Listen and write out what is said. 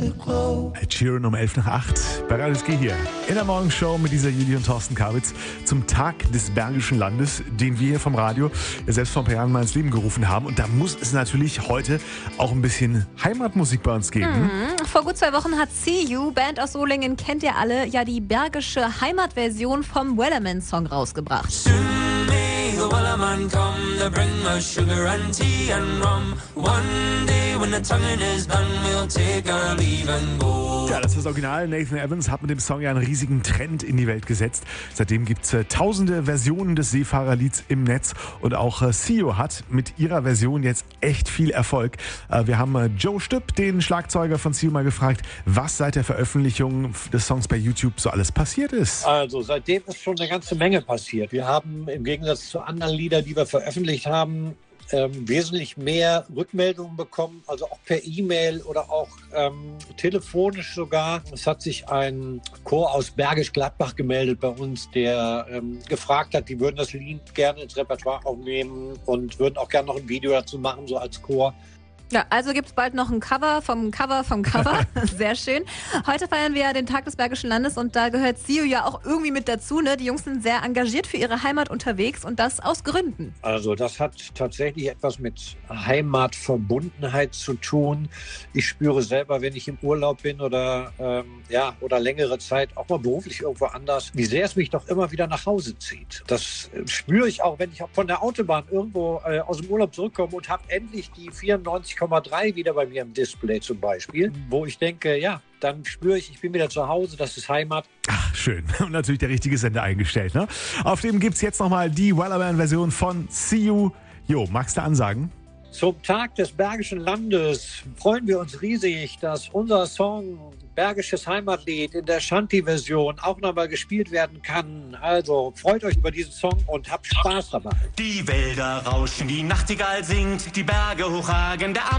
Ed Sheeran um 11 nach 8 bei Radio SG hier in der Morgenshow mit dieser Julie und Thorsten Kabitz zum Tag des Bergischen Landes, den wir hier vom Radio selbst vor ein paar Jahren mal ins Leben gerufen haben. Und da muss es natürlich heute auch ein bisschen Heimatmusik bei uns geben. Vor gut 2 Wochen hat See You, Band aus Solingen, kennt ihr alle, ja die bergische Heimatversion vom Wellerman-Song rausgebracht. The Wellerman come to bring us sugar and tea and rum. One day when the tonguing is done, we'll take our leave and go. Ja, das ist das Original. Nathan Evans hat mit dem Song ja einen riesigen Trend in die Welt gesetzt. Seitdem gibt es tausende Versionen des Seefahrerlieds im Netz. Und auch Sio hat mit ihrer Version jetzt echt viel Erfolg. Wir haben Joe Stüpp, den Schlagzeuger von Sio, mal gefragt, was seit der Veröffentlichung des Songs bei YouTube so alles passiert ist. Also seitdem ist schon eine ganze Menge passiert. Wir haben im Gegensatz zu anderen Liedern, die wir veröffentlicht haben, wesentlich mehr Rückmeldungen bekommen, also auch per E-Mail oder auch telefonisch sogar. Es hat sich ein Chor aus Bergisch Gladbach gemeldet bei uns, der gefragt hat, die würden das Lied gerne ins Repertoire aufnehmen und würden auch gerne noch ein Video dazu machen, so als Chor. Ja, also gibt es bald noch ein Cover vom Cover. Sehr schön. Heute feiern wir ja den Tag des Bergischen Landes und da gehört Sio ja auch irgendwie mit dazu. Ne? Die Jungs sind sehr engagiert für ihre Heimat unterwegs und das aus Gründen. Also das hat tatsächlich etwas mit Heimatverbundenheit zu tun. Ich spüre selber, wenn ich im Urlaub bin oder längere Zeit auch mal beruflich irgendwo anders, wie sehr es mich doch immer wieder nach Hause zieht. Das spüre ich auch, wenn ich von der Autobahn irgendwo aus dem Urlaub zurückkomme und habe endlich die 94,3 wieder bei mir im Display zum Beispiel, wo ich denke, ja, dann spüre ich bin wieder zu Hause, das ist Heimat. Ach, schön. Und natürlich der richtige Sender eingestellt. Ne? Auf dem gibt es jetzt nochmal die Wellerman-Version von See You. Jo, magst du ansagen? Zum Tag des Bergischen Landes freuen wir uns riesig, dass unser Song Bergisches Heimatlied in der Shanty-Version auch nochmal gespielt werden kann. Also freut euch über diesen Song und habt Spaß dabei. Die Wälder rauschen, die Nachtigall singt, die Berge hochragen, der